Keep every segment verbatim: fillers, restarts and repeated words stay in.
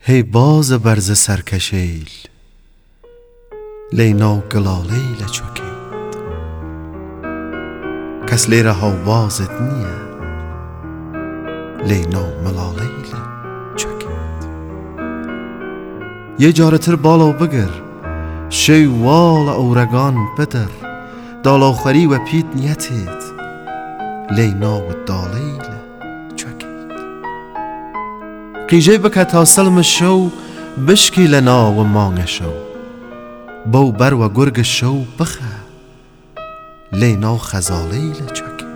هی باز برز سرکشیل لینا گلالیل چوکید کس لیره ها وازد نیه لینا ملالیل چوکید یه جارتر بالا بگر شی وال اورگان بدر دالاخری و پیت نیتید لینا و دالیل چوکید قیجه بکه تا سلم شو بشکی لنا و مانگ شو بو بر و گرگ شو بخه لینا خزالیل چوکید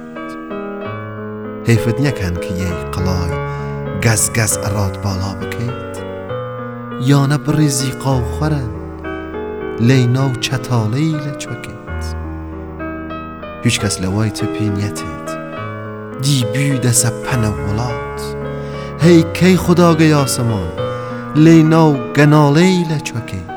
حیفت نکن که یه قلای گز گز اراد بالا بکید یا نه بریزی قاو خورن لینا و چتالیل چوکید هیچ کس لوای تپی نیتید دی بیوده سپن ولات هی کی خدا گی آسمان لینا و گنالیل چوکید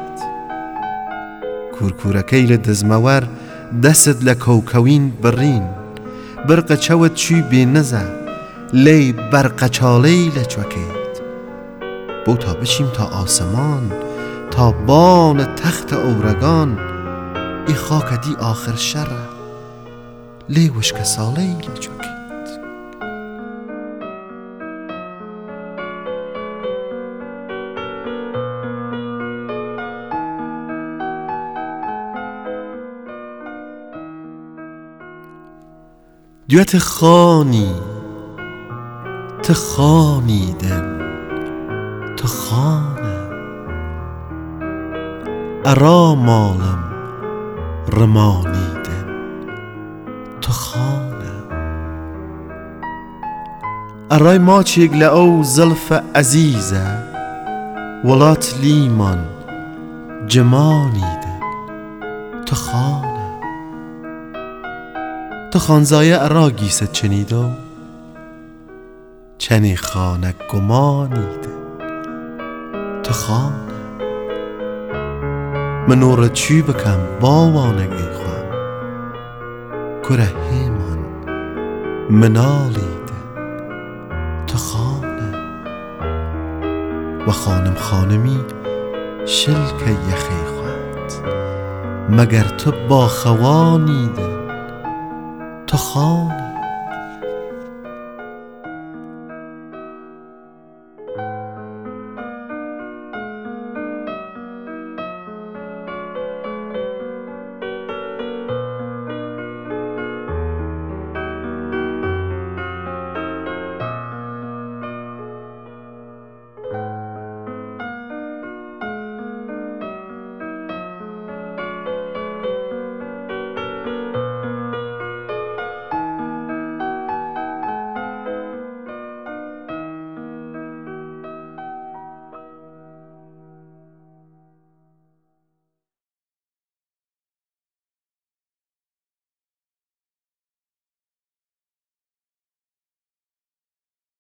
کورکورکیل دزمور دست لکوکوین برین برق چوت چوی بی نزه لی برق چالیل چوکید بو تا بشیم تا آسمان تا بان تخت اورگان ای خاک دی آخر شره لی وشک سالیل چوکید دویت خانی تخانیدن تخانه ارا مالم رمانیدن تخانه ارای ما چیگ لعو زلف عزیزه ولات لیمان جمانیدن تخانه تو خانزایه ارا گیست چنیدو چنی خانه گمانیده تو خانه منور چی بکم باوانگی خوام کره هیمان منالیده تو خانه و خانم خانمی شلک یخی خواد مگر تو با خوانیده تو خانه